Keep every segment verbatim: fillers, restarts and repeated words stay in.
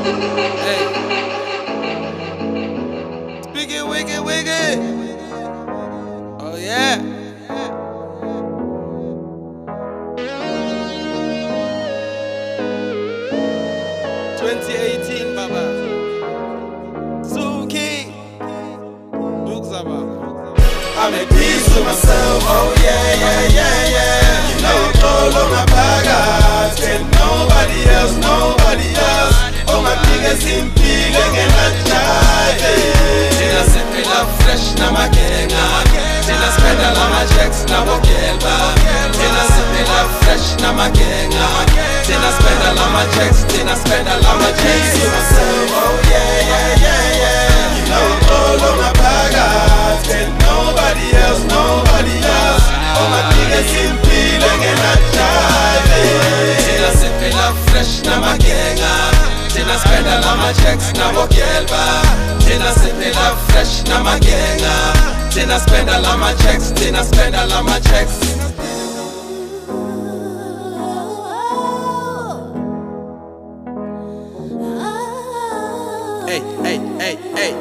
Hey. Speaking wicked, wicked. Oh yeah. twenty eighteen, Baba. Suki. I'm at peace with myself, oh yeah, yeah, yeah, yeah. You know I'm all on my baggage, and nobody else, nobody else. Oh my niggas in feeling and I try. Tina sipping up fresh, na makenga. Tina spend all my checks, na bokelba. Tina sipping up fresh, na makenga. Tina spend all my checks, Tina spend all my checks. With myself, oh yeah, yeah, yeah, yeah. You know I'm all on my baggage, and nobody else, nobody else. All my niggas in feeling and I try. Tina sipping up fresh, na makenga. Tina spend all my checks, na bokelba. Tina sipping up fresh, na makenga. Tina spend all my checks, Tina spend all my checks. Hey, hey, hey, hey.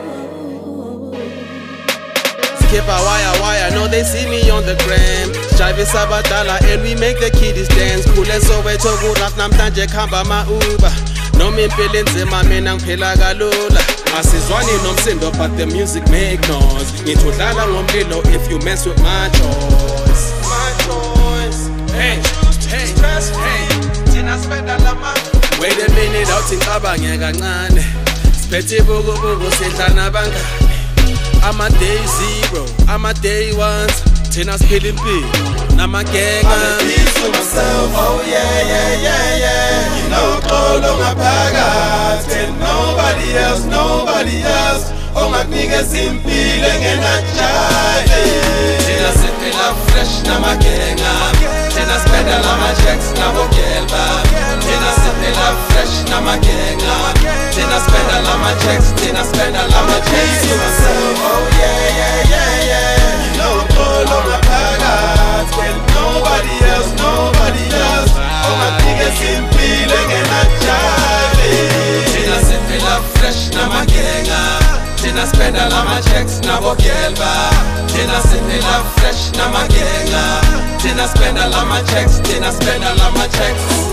Skip a wire, wire, know they see me on the gram. Jive Sabatala and we make the kiddies dance. Cool as over to go rap namtanje kamba ma uba. No me feeling zima mina ngiphila kalula. Asizwani nomsindo but the music make noise. Ngithudlala ngomlilo if you mess with my choice. My choice. Hey, hey, hey. Tina spend all my. Wait a minute, I'll think abange kancane. Spethe buku buku sidla nabangani. I'm a day zero, I'm a day ones. Tina spilling big, I'm a gang. I'm at peace with myself, oh yeah, yeah, yeah, yeah. You know all on my baggage, and nobody else, nobody else. All my niggas in feeling and I try. Tina sipping up fresh, na makenga. Tina spend all my checks, na bokelba. Tina sipping up fresh, na makenga. Tina spend all my checks, Tina spend all my checks. With myself, oh yeah, yeah, yeah, yeah. You know I'm all on my baggage, and nobody else, nobody else. All my niggas in feeling and I try. Tina sipping up fresh, na makenga. Tina spend all my checks, na bokelba. Tina sipping up fresh, na makenga. Tina spend all my checks, Tina spend all my checks.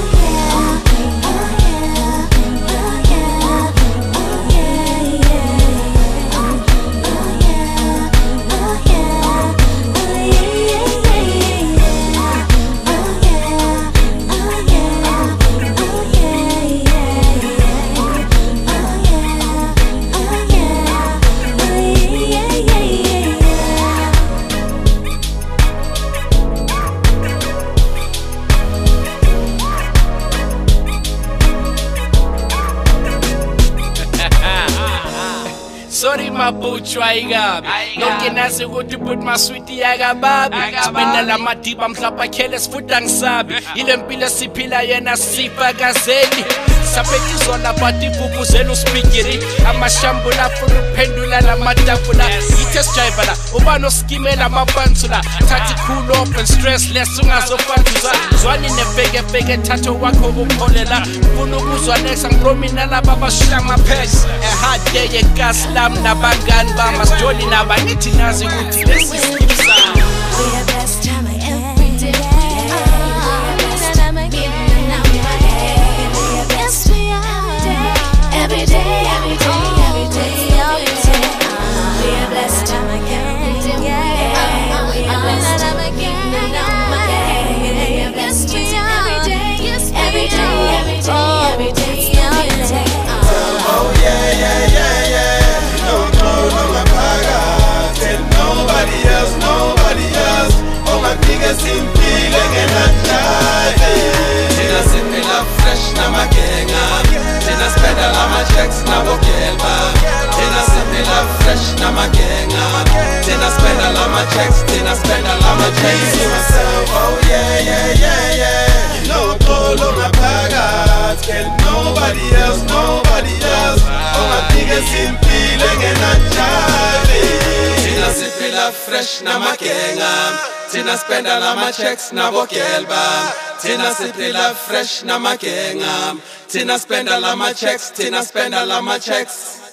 Sorry mabuchu ayikabi Yonke nazi ukuthi put my sweetie ayakababi Sibenda la madiba mhlapa khele sifuta ngisabi Ile mpilo siphila yena sifakazeli Sapeti zona bati vuvuzela uspikiri Amashambula funa uphendula la matafula Itest driver la ubano skimela mapansula Tathi cool off and stressless ungazofantuza Zwani nefeke feke thatho wakho kupholela Funa ukuzwa next angipromina laba bashila maphesi A hard day yegas lam nabangani bama Sijoli nabangithi nazi ukuthi lesi skip sound We have best time every day. Every day, every day, every day, every day. We are blessed time again. We are blessed time again. We are blessed every day, every day, every day, every day, every day. Oh yeah, yeah, yeah, yeah. You know I'm all on my baggage, and nobody else, nobody else. All my niggas in feeling and I try. Tina sipping up fresh, na makenga. Tina spend all my checks, na bokelba. Tina sipping up fresh, na makenga. Tina spend all my checks, Tina spend all my checks. To myself, oh yeah, yeah, yeah, yeah. You know I'm all on my baggage, and nobody else, nobody else. All my niggas in feeling and I try. Tina sipping up fresh namagenga Tina spenda lama checks nabo gelba Tina siphila fresh namagenga Tina spenda lama checks Tina spenda lama checks